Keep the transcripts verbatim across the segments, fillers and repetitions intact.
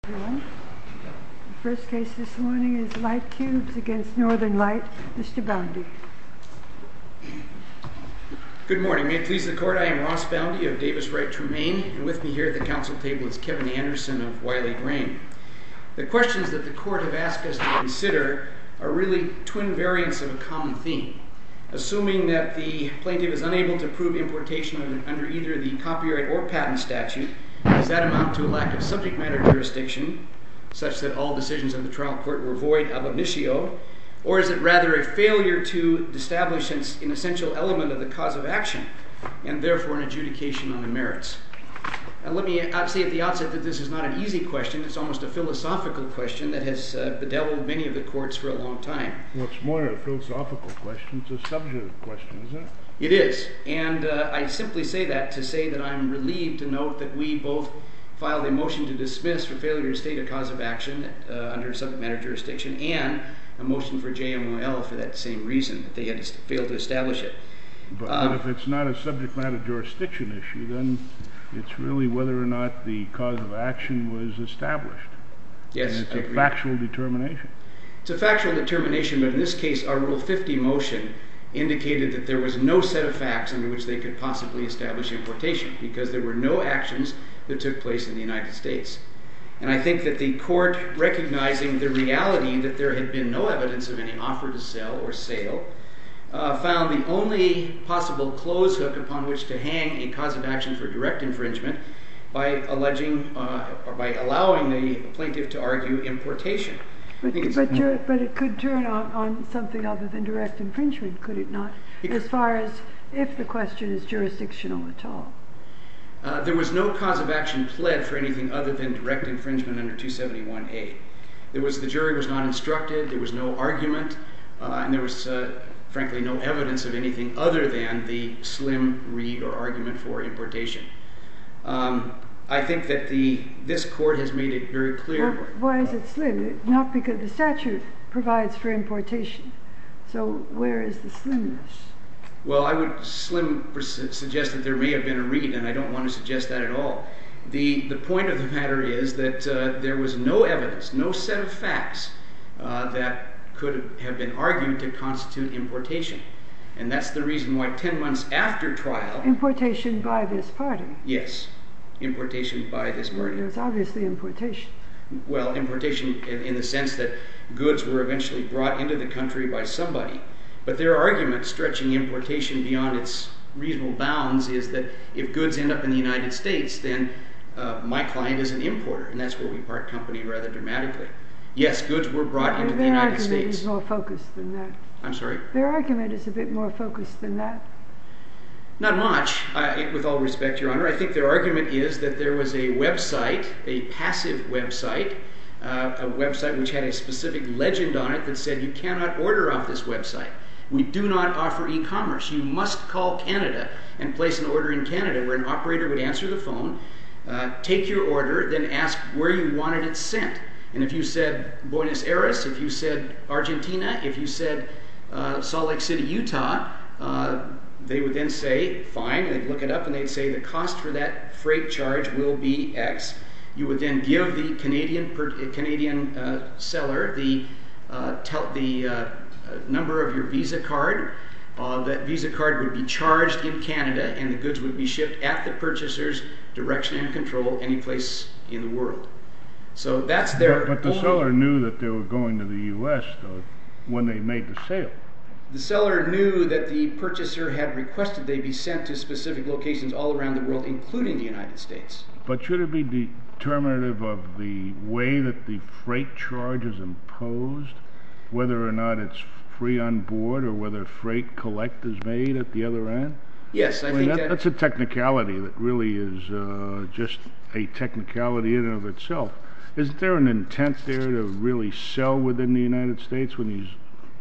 The first case this morning is Light Cubes against Northern Light. Mister Boundy. Good morning. May it please the Court, I am Ross Boundy of Davis Wright Tremaine, and with me here at the council table is Kevin Anderson of Wiley Grain. The questions that the Court have asked us to consider are really twin variants of a common theme. Assuming that the plaintiff is unable to prove importation under either the copyright or patent statute, does that amount to a lack of subject matter jurisdiction, such that all decisions of the trial court were void ab initio, or is it rather a failure to establish an essential element of the cause of action, and therefore an adjudication on the merits? Now, let me say at the outset that this is not an easy question. It's almost a philosophical question that has uh, bedeviled many of the courts for a long time. Well, it's more a philosophical question. It's a subjective question, isn't it? It is, and uh, I simply say that to say that I'm relieved to note that we both filed a motion to dismiss for failure to state a cause of action uh, under subject matter jurisdiction, and a motion for J M O L for that same reason, that they had failed to establish it. But, um, but if it's not a subject matter jurisdiction issue, then it's really whether or not the cause of action was established. Yes, and it's I a agree. factual determination. It's a factual determination, but in this case, our Rule fifty motion indicated that there was no set of facts under which they could possibly establish importation, because there were no actions that took place in the United States. And I think that the court, recognizing the reality that there had been no evidence of any offer to sell or sale, uh, found the only possible close hook upon which to hang a cause of action for direct infringement by alleging uh, or by allowing the plaintiff to argue importation. But, but, you're, but it could turn on, on something other than direct infringement, could it not? It as far as if the question is jurisdictional at all. Uh, there was no cause of action pled for anything other than direct infringement under two seventy-one A. There was, the jury was not instructed, there was no argument, uh, and there was, uh, frankly, no evidence of anything other than the slim read or argument for importation. Um, I think that the this court has made it very clear. Well, why is it slim? Not because the statute provides for importation. So where is the slimness? Well, I would slim suggest that there may have been a read, and I don't want to suggest that at all. The, the point of the matter is that uh, there was no evidence, no set of facts uh, that could have been argued to constitute importation. And that's the reason why ten months after trial... Importation by this party? Yes, importation by this party. There's obviously importation. Well, importation in, in the sense that goods were eventually brought into the country by somebody. But their argument stretching importation beyond its reasonable bounds is that if goods end up in the United States, then uh, my client is an importer, and that's where we part company rather dramatically. Yes, goods were brought into the United States. Their argument is more focused than that. I'm sorry? Their argument is a bit more focused than that. Not much, I, with all respect, Your Honor. I think their argument is that there was a website, a passive website, uh, a website which had a specific legend on it that said you cannot order off this website. We do not offer e-commerce. You must call Canada and place an order in Canada, where an operator would answer the phone, uh, take your order, then ask where you wanted it sent. And if you said Buenos Aires, if you said Argentina, if you said uh, Salt Lake City, Utah, uh, they would then say, fine, they'd look it up and they'd say the cost for that freight charge will be X. You would then give the Canadian per, Canadian uh, seller the, uh, tel- the uh, number of your Visa card. Uh, that Visa card would be charged in Canada, and the goods would be shipped at the purchaser's direction and control any place in the world. So that's their... But, but the only, seller knew that they were going to the U S, though, when they made the sale. The seller knew that the purchaser had requested they be sent to specific locations all around the world, including the United States. But should it be determinative of the way that the freight charge is imposed, whether or not it's free on board or whether freight collect is made at the other end? Yes, I, I mean, think that, that... that's a technicality that really is uh, just a technicality in and of itself. Isn't there an intent there to really sell within the United States when you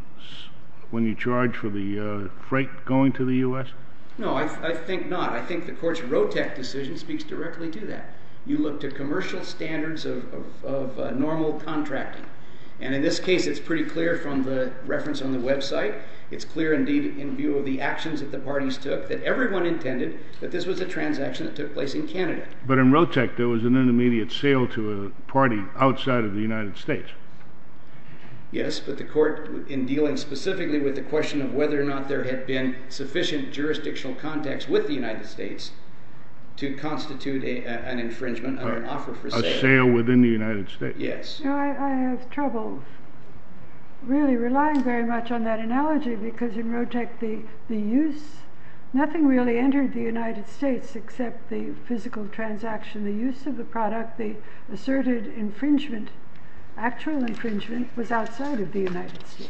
when you charge for the uh, freight going to the U S? No, I, th- I think not. I think the court's Rotec decision speaks directly to that. You look to commercial standards of, of, of uh, normal contracting. And in this case, it's pretty clear from the reference on the website. It's clear indeed in view of the actions that the parties took that everyone intended that this was a transaction that took place in Canada. But in Rotec, there was an intermediate sale to a party outside of the United States. Yes, but the court, in dealing specifically with the question of whether or not there had been sufficient jurisdictional contacts with the United States to constitute a, a, an infringement under an offer for A sale. sale within the United States. Yes. You know, I, I have trouble really relying very much on that analogy, because in Rotec the, the use, nothing really entered the United States except the physical transaction. The use of the product, the asserted infringement, actual infringement, was outside of the United States.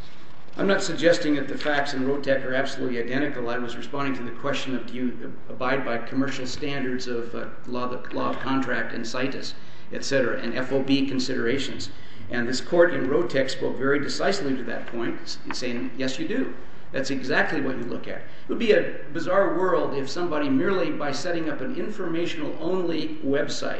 I'm not suggesting that the facts in Rotec are absolutely identical. I was responding to the question of do you abide by commercial standards of uh, law, the law of contract and CITES, et cetera, and F O B considerations. And this court in Rotec spoke very decisively to that point, saying, yes, you do. That's exactly what you look at. It would be a bizarre world if somebody merely by setting up an informational-only website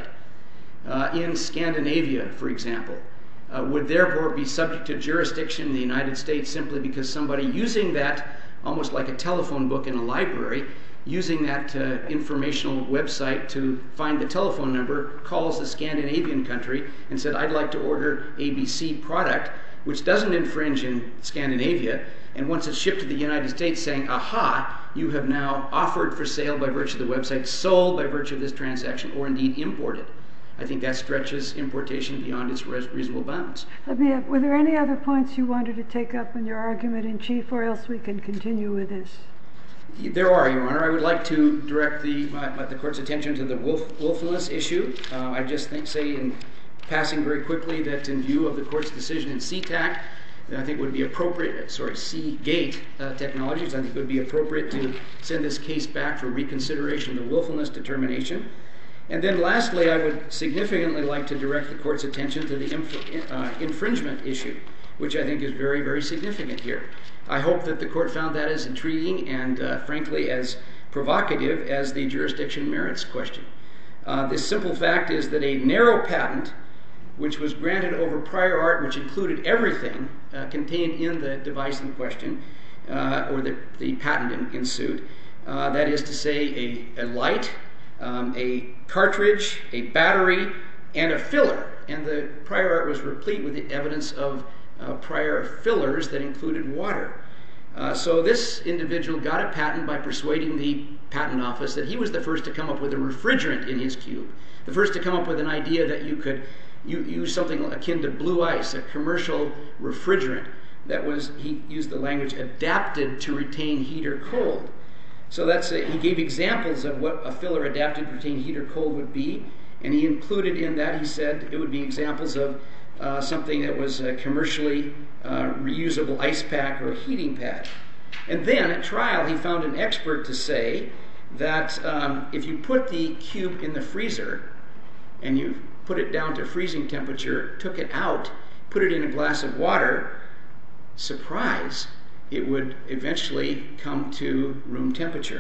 uh, in Scandinavia, for example, uh, would therefore be subject to jurisdiction in the United States simply because somebody using that, almost like a telephone book in a library, using that uh, informational website to find the telephone number, calls the Scandinavian country and said, I'd like to order A B C product, which doesn't infringe in Scandinavia, and once it's shipped to the United States saying, aha, you have now offered for sale by virtue of the website, sold by virtue of this transaction, or indeed imported. I think that stretches importation beyond its reasonable bounds. Let me have, were there any other points you wanted to take up in your argument in chief, or else we can continue with this? There are, Your Honor. I would like to direct the, my, the Court's attention to the willf, willfulness issue. Uh, I just think, say in passing very quickly, that in view of the Court's decision in C TAC, I think it would be appropriate, sorry, Seagate uh, Technologies, I think it would be appropriate to send this case back for reconsideration of the willfulness determination. And then lastly, I would significantly like to direct the Court's attention to the inf uh, infringement issue, which I think is very, very significant here. I hope that the Court found that as intriguing and, uh, frankly, as provocative as the jurisdiction merits question. Uh, the simple fact is that a narrow patent, which was granted over prior art, which included everything uh, contained in the device in question, uh, or the, the patent in, in suit, uh, that is to say a, a light, um, a cartridge, a battery, and a filler. And the prior art was replete with the evidence of Uh, prior fillers that included water. Uh, so this individual got a patent by persuading the patent office that he was the first to come up with a refrigerant in his cube, the first to come up with an idea that you could you, use something akin to blue ice, a commercial refrigerant that was, he used the language, adapted to retain heat or cold. So that's a, he gave examples of what a filler adapted to retain heat or cold would be, and he included in that, he said, it would be examples of Uh, something that was a commercially uh, reusable ice pack or a heating pad. And then at trial he found an expert to say that um, if you put the cube in the freezer and you put it down to freezing temperature, took it out, put it in a glass of water, surprise, it would eventually come to room temperature.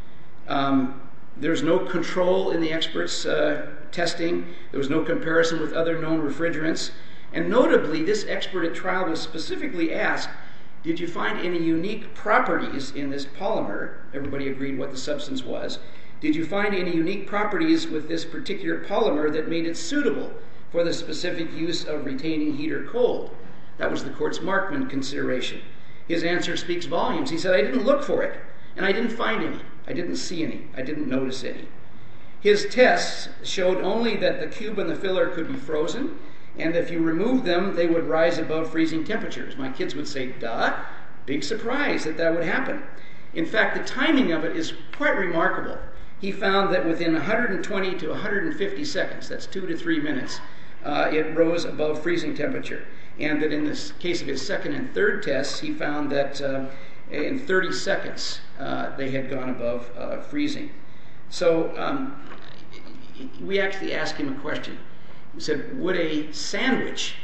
Um, There's no control in the expert's uh, testing. There was no comparison with other known refrigerants. And notably, this expert at trial was specifically asked, did you find any unique properties in this polymer? Everybody agreed what the substance was. Did you find any unique properties with this particular polymer that made it suitable for the specific use of retaining heat or cold? That was the court's Markman consideration. His answer speaks volumes. He said, I didn't look for it, and I didn't find any. I didn't see any. I didn't notice any. His tests showed only that the cube and the filler could be frozen, and if you removed them, they would rise above freezing temperatures. My kids would say, duh, big surprise that that would happen. In fact, the timing of it is quite remarkable. He found that within one hundred twenty to one hundred fifty seconds, that's two to three minutes, uh, it rose above freezing temperature. And that in this case of his second and third tests, he found that uh, in thirty seconds, uh, they had gone above uh, freezing. So um, we actually asked him a question. We said, would a sandwich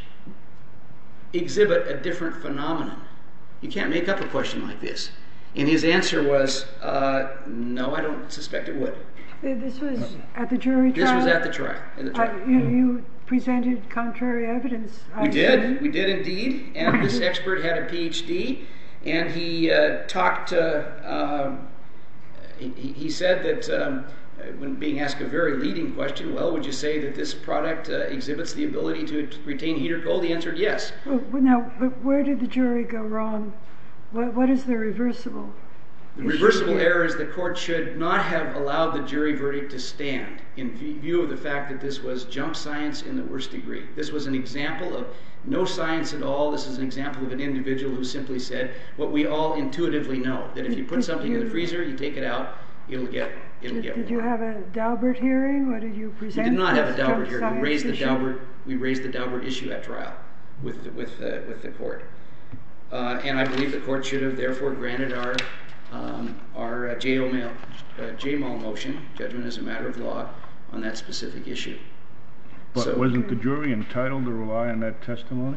exhibit a different phenomenon? You can't make up a question like this. And his answer was, uh, no, I don't suspect it would. This was at the jury trial? This was at the trial. At the trial. Uh, you, you presented contrary evidence. I We did. assume. We did indeed. And this expert had a P H D, and he uh, talked. Uh, uh, he, he said that um, when being asked a very leading question, well, would you say that this product uh, exhibits the ability to retain heat or cold? He answered yes. Well, now, but where did the jury go wrong? What, what is the reversible? The reversible error is the court should not have allowed the jury verdict to stand in view of the fact that this was junk science in the worst degree. This was an example of no science at all. This is an example of an individual who simply said what we all intuitively know, that if you put something in the freezer, you take it out, it'll get it'll Did, get did warm. you have a Daubert hearing, or did you We present? did not have a this Daubert junk hearing. We science raised the issue? Daubert we raised the Daubert issue at trial with the, with the, with the court, uh, and I believe the court should have therefore granted our um, our uh, J O M L, uh, J M L motion, judgment as a matter of law, on that specific issue. But So- wasn't the jury entitled to rely on that testimony?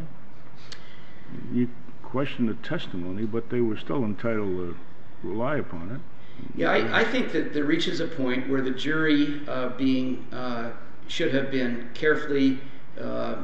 You questioned the testimony, but they were still entitled to rely upon it. Yeah, I, I think that there reaches a point where the jury uh, being uh, should have been carefully uh,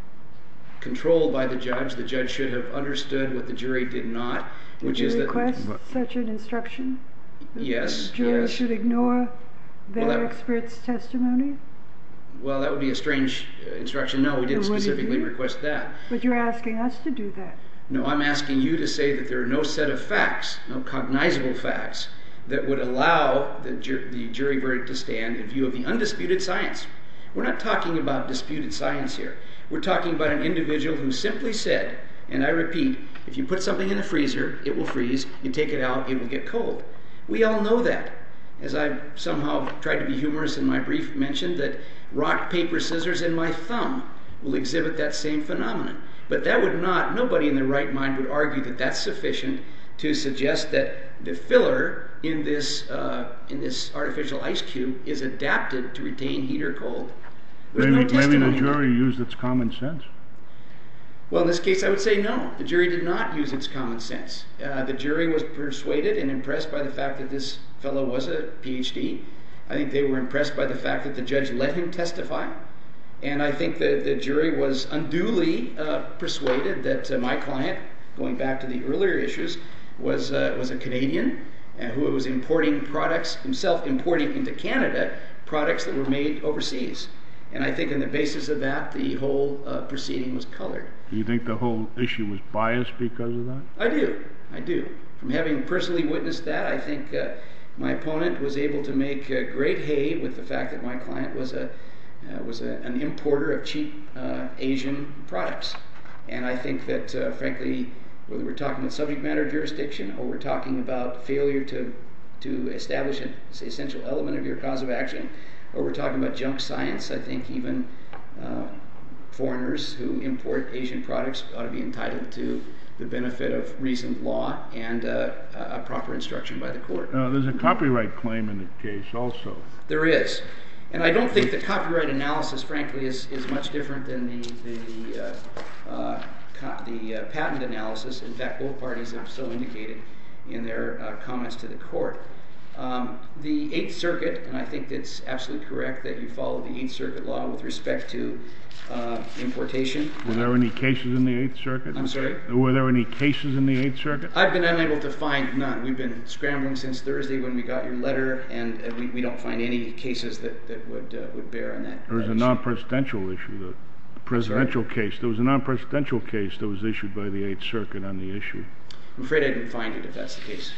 controlled by the judge. The judge should have understood what the jury did not, which Did is you that. request But- such an instruction? That Yes, the jury yes. should ignore their Well, that- expert's testimony? Well, that would be a strange uh, instruction. No, we didn't Well, what did specifically you? request that. But you're asking us to do that. No, I'm asking you to say that there are no set of facts, no cognizable facts, that would allow the, ju- the jury verdict to stand in view of the undisputed science. We're not talking about disputed science here. We're talking about an individual who simply said, and I repeat, if you put something in the freezer, it will freeze. You take it out, it will get cold. We all know that. As I somehow tried to be humorous in my brief, mentioned that rock, paper, scissors, and my thumb will exhibit that same phenomenon. But that would not, nobody in their right mind would argue that that's sufficient to suggest that the filler in this uh, in this artificial ice cube is adapted to retain heat or cold. There's Maybe, no maybe testimony. the jury used its common sense. Well, in this case, I would say no. The jury did not use its common sense. Uh, the jury was persuaded and impressed by the fact that this fellow was a P H D. I think they were impressed by the fact that the judge let him testify. And I think that the jury was unduly uh, persuaded that uh, my client, going back to the earlier issues, was uh, was a Canadian uh, who was importing products, himself importing into Canada products that were made overseas. And I think on the basis of that, the whole uh, proceeding was colored. Do you think the whole issue was biased because of that? I do. I do. From having personally witnessed that, I think uh, my opponent was able to make uh, great hay with the fact that my client was a uh, was a, an importer of cheap uh, Asian products. And I think that, uh, frankly, whether we're talking about subject matter jurisdiction or we're talking about failure to to establish an essential element of your cause of action, or we're talking about junk science, I think even uh, foreigners who import Asian products ought to be entitled to the benefit of reasoned law and uh, a proper instruction by the court. Uh, there's a copyright claim in the case also. There is. And I don't think the copyright analysis, frankly, is, is much different than the, the, uh, uh, co- the uh, patent analysis. In fact, both parties have so indicated in their uh, comments to the court. Um, the Eighth Circuit, and I think it's absolutely correct that you follow the Eighth Circuit law with respect to uh, importation. Were there any cases in the Eighth Circuit? I'm sorry? Were there any cases in the Eighth Circuit? I've been unable to find none. We've been scrambling since Thursday when we got your letter, and uh, we, we don't find any cases that, that would uh, would bear on that. There was that a issue. non-presidential issue, the presidential case. There was a non-presidential case that was issued by the Eighth Circuit on the issue. I'm afraid I didn't find it, if that's the case.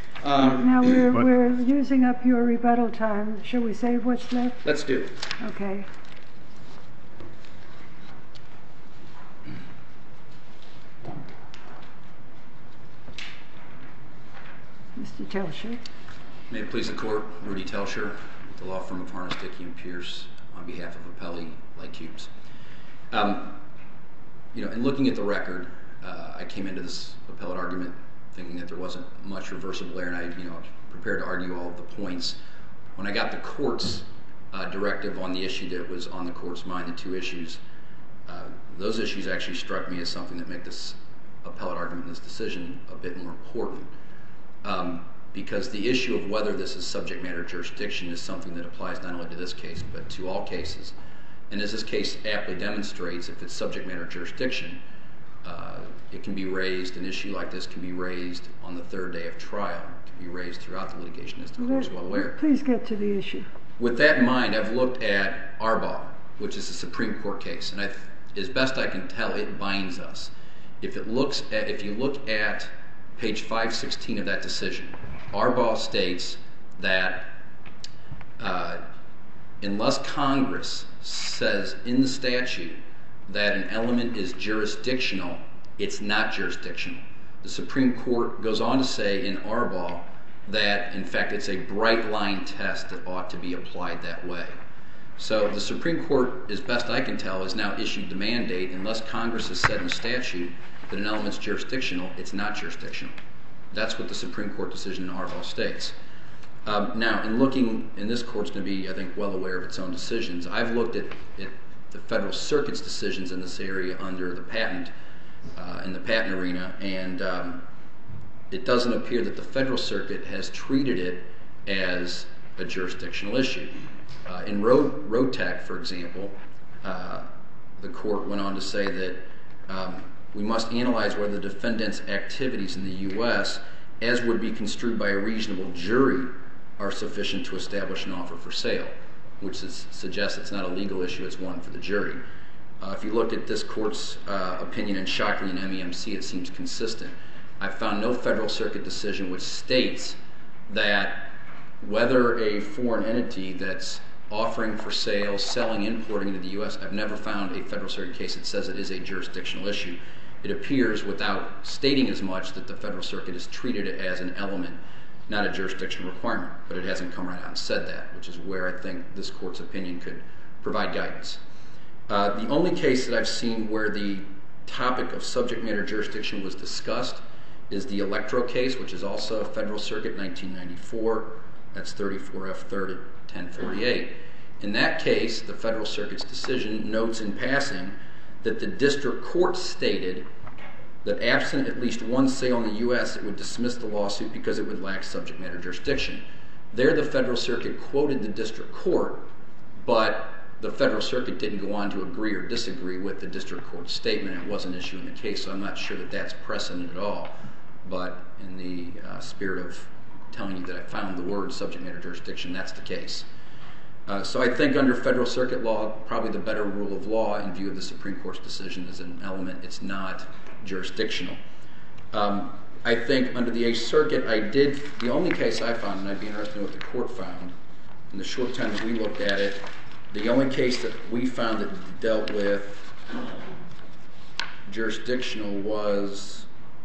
Um, Now we're, But- we're using up your rebuttal time. Shall we save what's left? let's do. Okay. Mister Telsher. May it please the court, Rudy Telsher, with the law firm of Harness, Dickey and Pierce, on behalf of Appellee Light Cubes. Um, you know, in looking at the record, uh, I came into this appellate argument thinking that there wasn't much reversible error, and I, you know, was prepared to argue all of the points. When I got the court's uh, directive on the issue that was on the court's mind, the two issues, uh, those issues actually struck me as something that make this appellate argument, this decision, a bit more important. Um, because the issue of whether this is subject matter jurisdiction is something that applies not only to this case, but to all cases And as this case aptly demonstrates, if it's subject matter jurisdiction, uh, it can be raised, an issue like this can be raised on the third day of trial. It can be raised throughout the litigation, as the court is well aware. Please get to the issue. With that in mind, I've looked at Arbaugh, which is a Supreme Court case, and I've, as best I can tell, it binds us. If it looks at, if you look at page five sixteen of that decision, Arbaugh states that uh, unless Congress says in the statute that an element is jurisdictional, it's not jurisdictional. The Supreme Court goes on to say in Arbaugh that, in fact, it's a bright line test that ought to be applied that way. So the Supreme Court, as best I can tell, has now issued the mandate, unless Congress has said in the statute that an element's jurisdictional, it's not jurisdictional. That's what the Supreme Court decision in Arbaugh states. Um, now, in looking, and this court's going to be, I think, well aware of its own decisions, I've looked at, at the Federal Circuit's decisions in this area under the patent, uh, in the patent arena, and um, it doesn't appear that the Federal Circuit has treated it as a jurisdictional issue. Uh, in Road, Road-Tech, for example, uh, the court went on to say that um, we must analyze whether the defendant's activities in the U S, as would be construed by a reasonable jury, are sufficient to establish an offer for sale, which is, suggests it's not a legal issue, it's one for the jury. Uh, if you look at this court's uh, opinion in Shockley and M E M C, it seems consistent. I found no Federal Circuit decision which states that whether a foreign entity that's offering for sale, selling, importing into the U S, I've never found a Federal Circuit case that says it is a jurisdictional issue. It appears, without stating as much, that the Federal Circuit has treated it as an element, not a jurisdictional requirement, but it hasn't come right out and said that, which is where I think this court's opinion could provide guidance. Uh, the only case that I've seen where the topic of subject matter jurisdiction was discussed is the Electro case, which is also a Federal Circuit, nineteen ninety-four. That's thirty-four F third at ten forty-eight. In that case, the Federal Circuit's decision notes in passing that the district court stated that absent at least one sale in the U S, it would dismiss the lawsuit because it would lack subject matter jurisdiction. There, the Federal Circuit quoted the district court, but the Federal Circuit didn't go on to agree or disagree with the district court's statement. It wasn't an issue in the case, so I'm not sure that that's precedent at all. But in the uh, spirit of telling you that I found the word subject matter jurisdiction, that's the case. Uh, so I think under Federal Circuit law, probably the better rule of law in view of the Supreme Court's decision is an element. It's not jurisdictional. Um, I think under the Eighth Circuit, I did, the only case I found, and I'd be interested in what the court found, in the short time that we looked at it, the only case that we found that dealt with jurisdictional was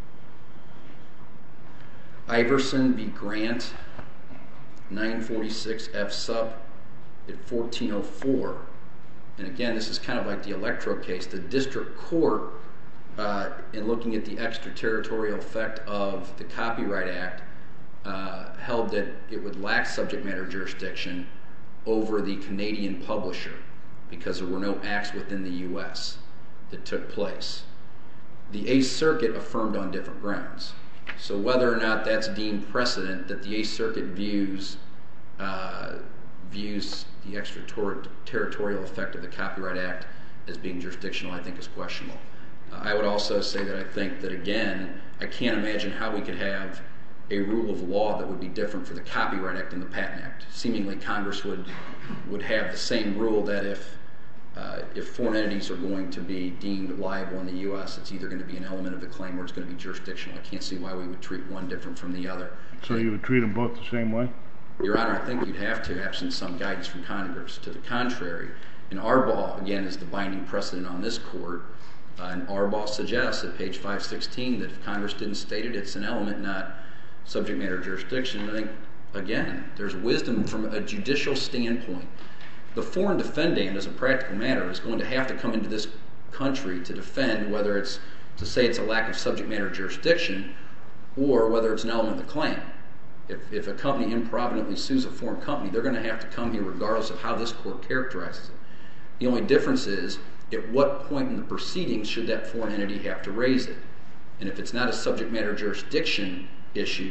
Iverson v. Grant, nine forty-six F sub at fourteen oh four. And again, this is kind of like the Electro case. The district court, uh, in looking at the extraterritorial effect of the Copyright Act, uh, held that it would lack subject matter jurisdiction over the Canadian publisher because there were no acts within the U S that took place. The Eighth Circuit affirmed on different grounds. So whether or not that's deemed precedent that the Eighth Circuit views uh, views the extraterritorial effect of the Copyright Act as being jurisdictional, I think is questionable. Uh, I would also say that I think that, again, I can't imagine how we could have a rule of law that would be different for the Copyright Act and the Patent Act. Seemingly Congress would would have the same rule that if uh, if foreign entities are going to be deemed liable in the U S, it's either going to be an element of the claim or it's going to be jurisdictional. I can't see why we would treat one different from the other. So you would treat them both the same way? Your Honor, I think you'd have to, absent some guidance from Congress. To the contrary, and Arbaugh, again, is the binding precedent on this court, uh, and Arbaugh suggests at page five sixteen that if Congress didn't state it, it's an element, not subject matter jurisdiction. I think, again, there's wisdom from a judicial standpoint. The foreign defendant, as a practical matter, is going to have to come into this country to defend whether it's to say it's a lack of subject matter jurisdiction or whether it's an element of the claim. If, if a company improvidently sues a foreign company, they're going to have to come here regardless of how this court characterizes it. The only difference is at what point in the proceedings should that foreign entity have to raise it. And if it's not a subject matter jurisdiction issue,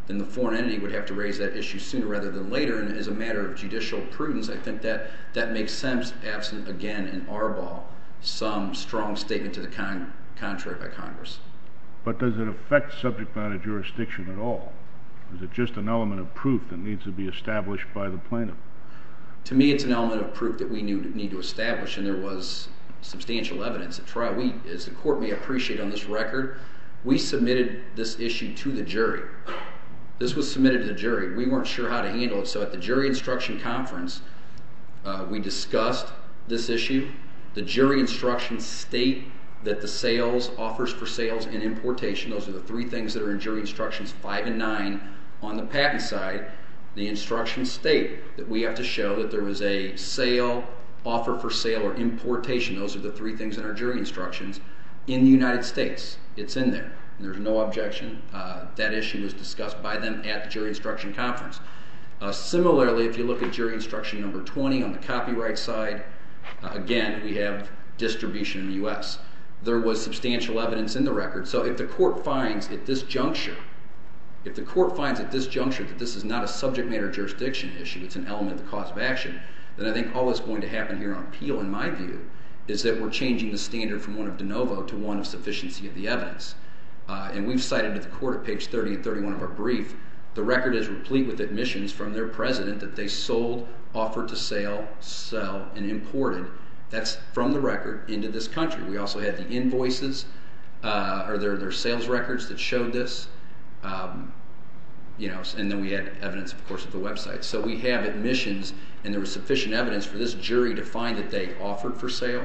then the foreign entity would have to raise that issue sooner rather than later. And as a matter of judicial prudence, I think that that makes sense, absent, again, in Arbaugh, some strong statement to the con- contrary by Congress. But does it affect subject matter jurisdiction at all? Is it just an element of proof that needs to be established by the plaintiff? To me, it's an element of proof that we need to establish, and there was substantial evidence at trial. We, as the court may appreciate on this record, we submitted this issue to the jury. This was submitted to the jury. We weren't sure how to handle it, so at the jury instruction conference, uh, we discussed this issue. The jury instructions state that the sales, offers for sales, and importation, those are the three things that are in jury instructions five and nine. On the patent side, the instructions state that we have to show that there was a sale, offer for sale, or importation. Those are the three things in our jury instructions in the United States. It's in there. There's no objection. Uh, that issue was discussed by them at the jury instruction conference. Uh, similarly, if you look at jury instruction number twenty on the copyright side, uh, again, we have distribution in the U S There was substantial evidence in the record. So if the court finds at this juncture, if the court finds at this juncture that this is not a subject matter jurisdiction issue, it's an element of the cause of action, then I think all that's going to happen here on appeal, in my view, is that we're changing the standard from one of de novo to one of sufficiency of the evidence. Uh, and we've cited to the court at page thirty and thirty-one of our brief, the record is replete with admissions from their president that they sold, offered to sell, sell, and imported. That's from the record into this country. We also had the invoices, uh, or their, their sales records that showed this. Um, you know, and then we had evidence, of course, of the website. So we have admissions, and there was sufficient evidence for this jury to find that they offered for sale,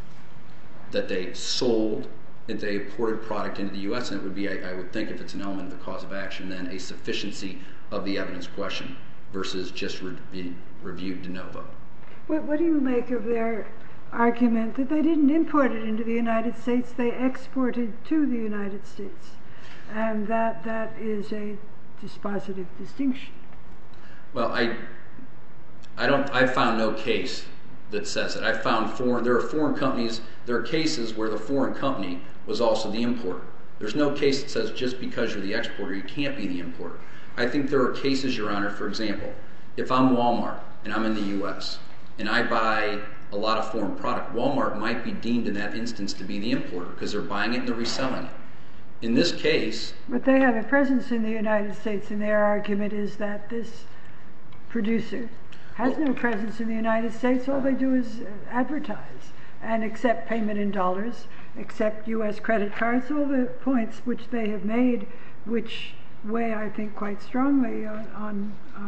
that they sold, that they imported product into the U S, and it would be, I, I would think, if it's an element of the cause of action, then a sufficiency of the evidence question versus just re- reviewed de novo. What, what do you make of their argument that they didn't import it into the United States, they exported to the United States, and that that is a dispositive distinction? Well, I, I don't. I found no case that says it. I found foreign. There are foreign companies. There are cases where the foreign company was also the importer. There's no case that says just because you're the exporter, you can't be the importer. I think there are cases, Your Honor. For example, if I'm Walmart and I'm in the U S and I buy a lot of foreign product, Walmart might be deemed in that instance to be the importer because they're buying it and they're reselling it. In this case... But they have a presence in the United States, and their argument is that this producer has well, no presence in the United States. All they do is advertise and accept payment in dollars, accept U S credit cards, all the points which they have made, which weigh, I think, quite strongly on, on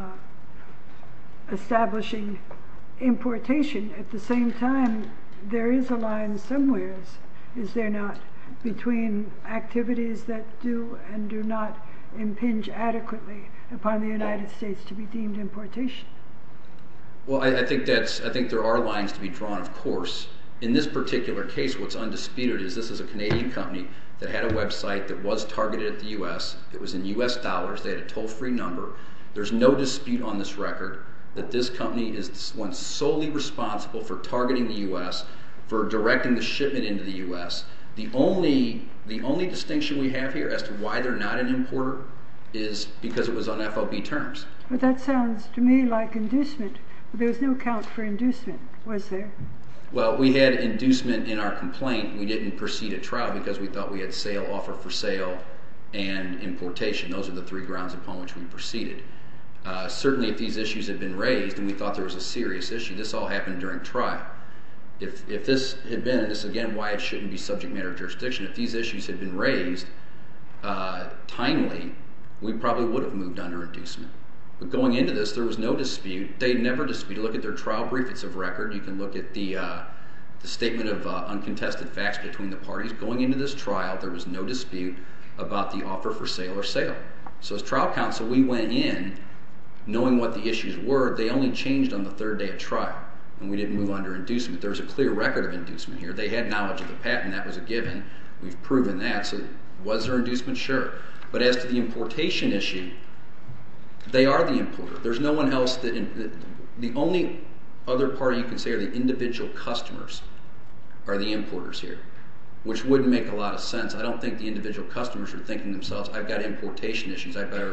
uh, establishing importation. At the same time, there is a line somewhere, is there not, between activities that do and do not impinge adequately upon the United States to be deemed importation? Well, I, I think that's. I think there are lines to be drawn, of course. In this particular case, what's undisputed is this is a Canadian company that had a website that was targeted at the U S. It was in U S dollars. They had a toll-free number. There's no dispute on this record that this company is one solely responsible for targeting the U S, for directing the shipment into the U S. The only the only distinction we have here as to why they're not an importer is because it was on F O B terms. But that sounds to me like inducement. There was no count for inducement, was there? Well, we had inducement in our complaint. We didn't proceed at trial because we thought we had sale, offer for sale, and importation. Those are the three grounds upon which we proceeded. Uh, certainly if these issues had been raised and we thought there was a serious issue, this all happened during trial. If if this had been, and this is again why it shouldn't be subject matter jurisdiction, if these issues had been raised uh, timely, we probably would have moved under inducement. But going into this, there was no dispute. They never disputed. Look at their trial brief. It's of record. You can look at the uh, the statement of uh, uncontested facts between the parties. Going into this trial, there was no dispute about the offer for sale or sale. So as trial counsel, we went in knowing what the issues were. They only changed on the third day of trial, and we didn't move under inducement. There was a clear record of inducement here. They had knowledge of the patent. That was a given. We've proven that. So was there inducement? Sure. But as to the importation issue, they are the importer. There's no one else that... In, the only other party you can say are the individual customers are the importers here, which wouldn't make a lot of sense. I don't think the individual customers are thinking to themselves, I've got importation issues. I better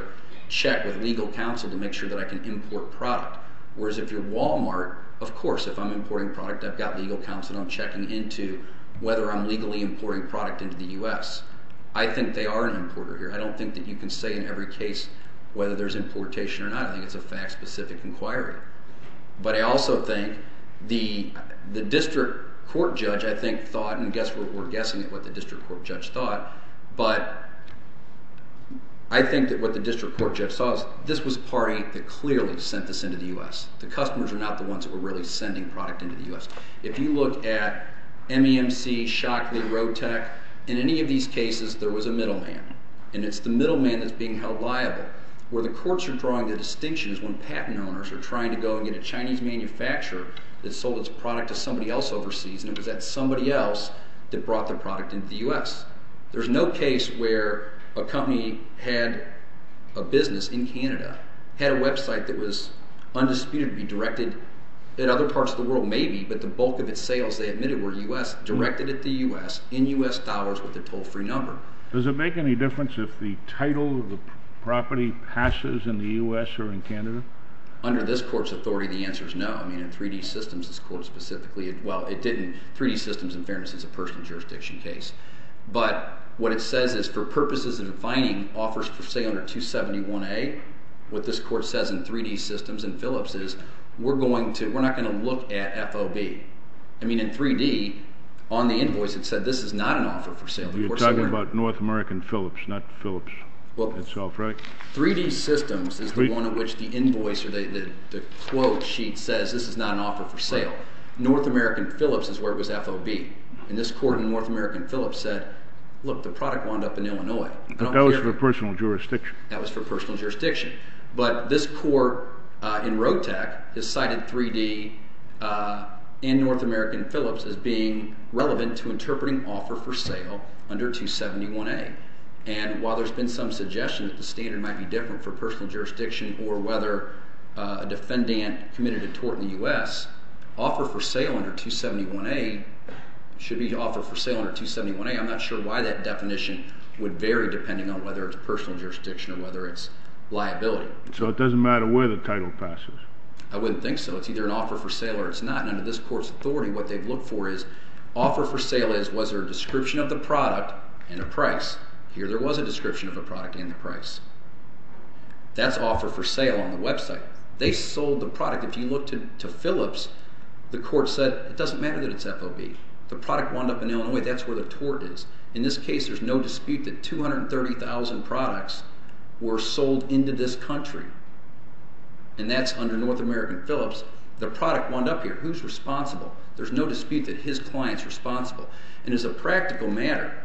check with legal counsel to make sure that I can import product. Whereas if you're Walmart, of course, if I'm importing product, I've got legal counsel and I'm checking into whether I'm legally importing product into the U S. I think they are an importer here. I don't think that you can say in every case whether there's importation or not. I think it's a fact-specific inquiry. But I also think the the district court judge, I think, thought, and guess we're, we're guessing at what the district court judge thought, but I think that what the district court judge saw is this was a party that clearly sent this into the U S. The customers are not the ones that were really sending product into the U S. If you look at M E M C, Shockley, Rotec, in any of these cases there was a middleman, and it's the middleman that's being held liable. Where the courts are drawing the distinction is when patent owners are trying to go and get a Chinese manufacturer that sold its product to somebody else overseas, and it was that somebody else that brought the product into the U S. There's no case where a company had a business in Canada, had a website that was undisputed to be directed at other parts of the world, maybe, but the bulk of its sales, they admitted, were U S, directed at the U S, in U S dollars with a toll-free number. Does it make any difference if the title of the property passes in the U S or in Canada? Under this court's authority, the answer is no. I mean, in three D Systems, this court specifically, well, it didn't. three D Systems, in fairness, is a personal jurisdiction case. But what it says is, for purposes of defining offers for sale under two seventy-one A, what this court says in three D Systems and Phillips is, we're going to, we're not going to look at F O B. I mean, in three D, on the invoice, it said this is not an offer for sale. The You're talking about North American Phillips, not Phillips well, itself, right? three D Systems is Three- the one in which the invoice or the, the, the quote sheet says this is not an offer for sale. Right. North American Phillips is where it was F O B. And this court in North American Phillips said, look, the product wound up in Illinois. But that was for personal jurisdiction. That was for personal jurisdiction. But this court uh, in Rotec has cited three D uh, and North American Phillips as being relevant to interpreting offer for sale under two seventy-one A. And while there's been some suggestion that the standard might be different for personal jurisdiction or whether uh, a defendant committed a tort in the U S, offer for sale under two seventy-one A should be offer for sale under two seventy-one A. I'm not sure why that definition would vary depending on whether it's personal jurisdiction or whether it's liability. So it doesn't matter where the title passes? I wouldn't think so. It's either an offer for sale or it's not. And under this court's authority, what they've looked for is offer for sale is, was there a description of the product and a price? Here there was a description of the product and the price. That's offer for sale on the website. They sold the product. If you look to, to Phillips, the court said it doesn't matter that it's F O B. The product wound up in Illinois. That's where the tort is. In this case, there's no dispute that two hundred thirty thousand products were sold into this country. And that's under North American Phillips. The product wound up here. Who's responsible? There's no dispute that his client's responsible. And as a practical matter,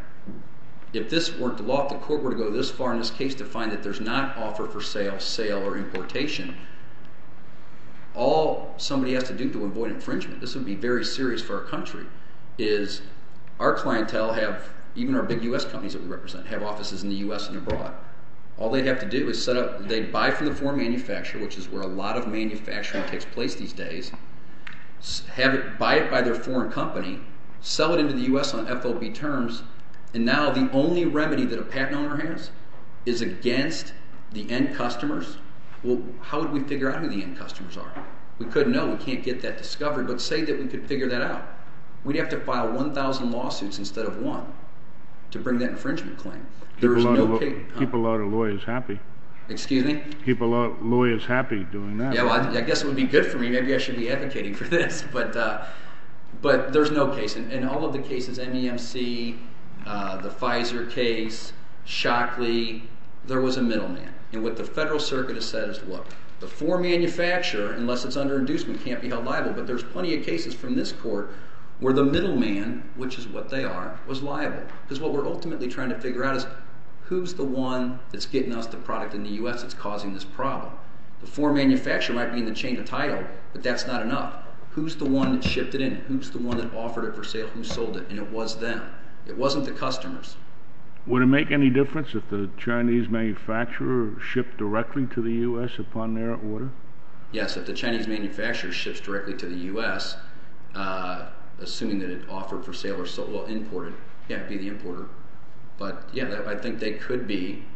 if this weren't the law, if the court were to go this far in this case to find that there's not offer for sale, sale, or importation, all somebody has to do to avoid infringement, this would be very serious for our country, is our clientele have, even our big U S companies that we represent, have offices in the U S and abroad. All they'd have to do is set up, they'd buy from the foreign manufacturer, which is where a lot of manufacturing takes place these days, have it, buy it by their foreign company, sell it into the U S on F O B terms, and now the only remedy that a patent owner has is against the end customers. Well, how would we figure out who the end customers are? We couldn't know. We can't get that discovered. But say that we could figure that out. We'd have to file one thousand lawsuits instead of one to bring that infringement claim. There is no case. Keep a lot of lawyers happy. Excuse me? Keep a lot of lawyers happy doing that. Yeah, well, I, I guess it would be good for me. Maybe I should be advocating for this. But uh, but there's no case. In, in all of the cases, M E M C, uh, the Pfizer case, Shockley, there was a middleman. And what the Federal Circuit has said is, look, the foreign manufacturer, unless it's under inducement, can't be held liable. But there's plenty of cases from this court where the middleman, which is what they are, was liable. Because what we're ultimately trying to figure out is who's the one that's getting us the product in the U S that's causing this problem. The foreign manufacturer might be in the chain of title, but that's not enough. Who's the one that shipped it in? Who's the one that offered it for sale? Who sold it? And it was them. It wasn't the customers. Would it make any difference if the Chinese manufacturer shipped directly to the U S upon their order? Yes, if the Chinese manufacturer ships directly to the U S, uh, assuming that it offered for sale or sold, well, imported, yeah, it'd be the importer. But yeah, that, I think they could be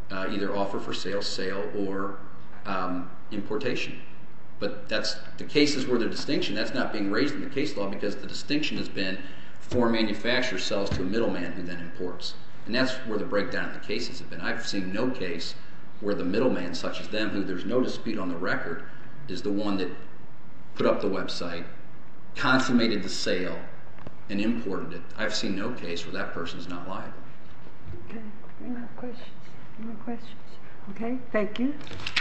uh, either offer for sale, sale, or um, importation. But that's the cases where the distinction, that's not being raised in the case law because the distinction has been foreign manufacturer sells to a middleman who then imports. And that's where the breakdown in the cases have been. I've seen no case where the middleman, such as them, who there's no dispute on the record, is the one that put up the website, consummated the sale, and imported it. I've seen no case where that person is not liable. Okay. Any more questions? Any more questions? Okay. Thank you.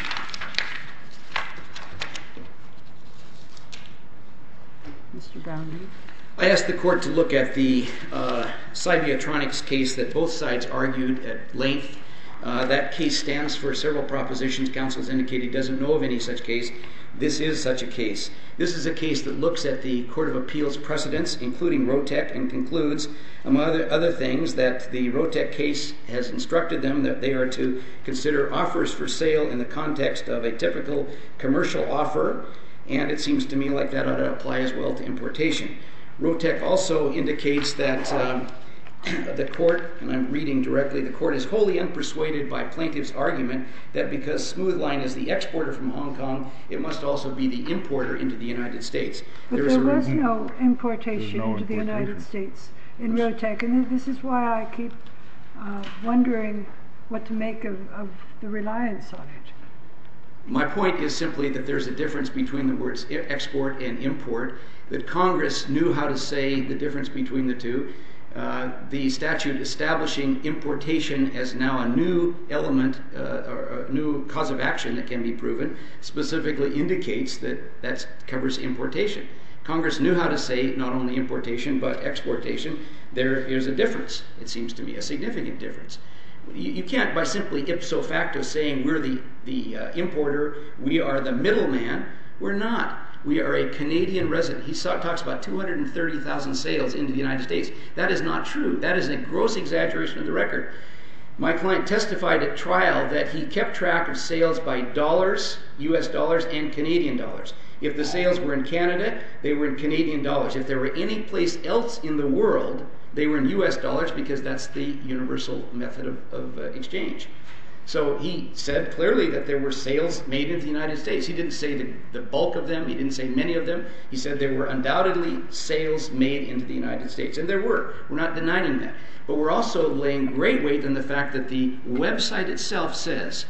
Mister Boundy. I asked the court to look at the uh, Cybiatronics case that both sides argued at length. Uh, that case stands for several propositions. Counsel has indicated he doesn't know of any such case. This is such a case. This is a case that looks at the Court of Appeals precedents, including Rotec, and concludes, among other, other things, that the Rotec case has instructed them that they are to consider offers for sale in the context of a typical commercial offer, and it seems to me like that ought to apply as well to importation. Rotec also indicates that um, the court, and I'm reading directly, the court is wholly unpersuaded by plaintiff's argument that because Smoothline is the exporter from Hong Kong, it must also be the importer into the United States. But there, there was no importation no into importation. the United States in Rotec, and this is why I keep uh, wondering what to make of, of the reliance on it. My point is simply that there's a difference between the words export and import, that Congress knew how to say the difference between the two. Uh, the statute establishing importation as now a new element uh, or a new cause of action that can be proven specifically indicates that that covers importation. Congress knew how to say not only importation but exportation. There is a difference, it seems to me, a significant difference. You, you can't, by simply ipso facto saying we're the, the uh, importer, we are the middleman. We're not. We are a Canadian resident. He saw, talks about two hundred thirty thousand sales into the United States. That is not true. That is a gross exaggeration of the record. My client testified at trial that he kept track of sales by dollars, U S dollars, and Canadian dollars. If the sales were in Canada, they were in Canadian dollars. If they were any place else in the world, they were in U S dollars because that's the universal method of, of uh, exchange. So he said clearly that there were sales made into the United States. He didn't say the, the bulk of them. He didn't say many of them. He said there were undoubtedly sales made into the United States. And there were. We're not denying that. But we're also laying great weight on the fact that the website itself says,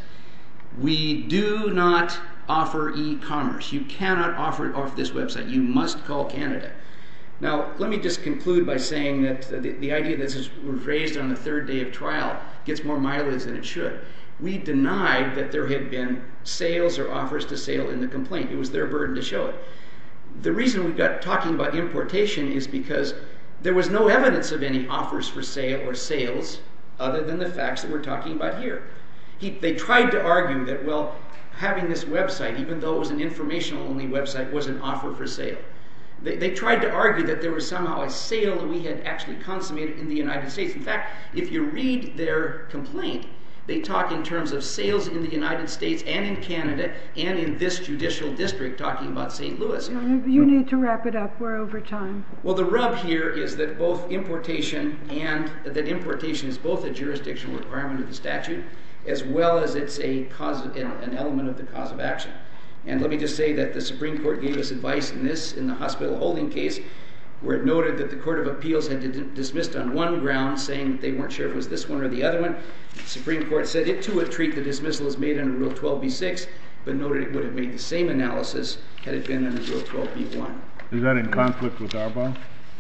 we do not offer e-commerce. You cannot offer off this website. You must call Canada. Now, let me just conclude by saying that the, the idea that this was raised on the third day of trial gets more mileage than it should. We denied that there had been sales or offers to sale in the complaint. It was their burden to show it. The reason we got talking about importation is because there was no evidence of any offers for sale or sales other than the facts that we're talking about here. He, they tried to argue that, well, having this website, even though it was an informational-only website, was an offer for sale. They, they tried to argue that there was somehow a sale that we had actually consummated in the United States. In fact, if you read their complaint, they talk in terms of sales in the United States and in Canada and in this judicial district, talking about Saint Louis. You need to wrap it up. We're over time. Well, the rub here is that both importation and that importation is both a jurisdictional requirement of the statute, as well as it's a cause, an element of the cause of action. And let me just say that the Supreme Court gave us advice in this, in the hospital holding case, where it noted that the Court of Appeals had d- dismissed on one ground, saying that they weren't sure if it was this one or the other one. The Supreme Court said it too would treat the dismissal as made under Rule twelve b six, but noted it would have made the same analysis had it been under Rule twelve b one. Is that in conflict with Arbaugh?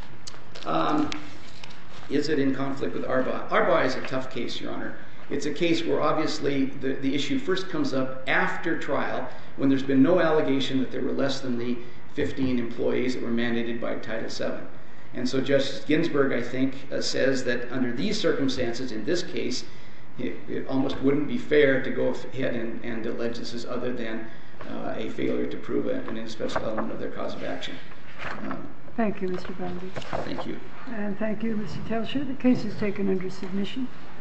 Um, is it in conflict with Arbaugh? Arbaugh is a tough case, Your Honor. It's a case where obviously the, the issue first comes up after trial, when there's been no allegation that there were less than the fifteen employees that were mandated by Title seven. And so Justice Ginsburg, I think, uh, says that under these circumstances, in this case, it, it almost wouldn't be fair to go ahead and, and allege this as other than uh, a failure to prove an indispensable element of their cause of action. Um, thank you, Mister Boundy. Thank you. And thank you, Mister Telscher. The case is taken under submission.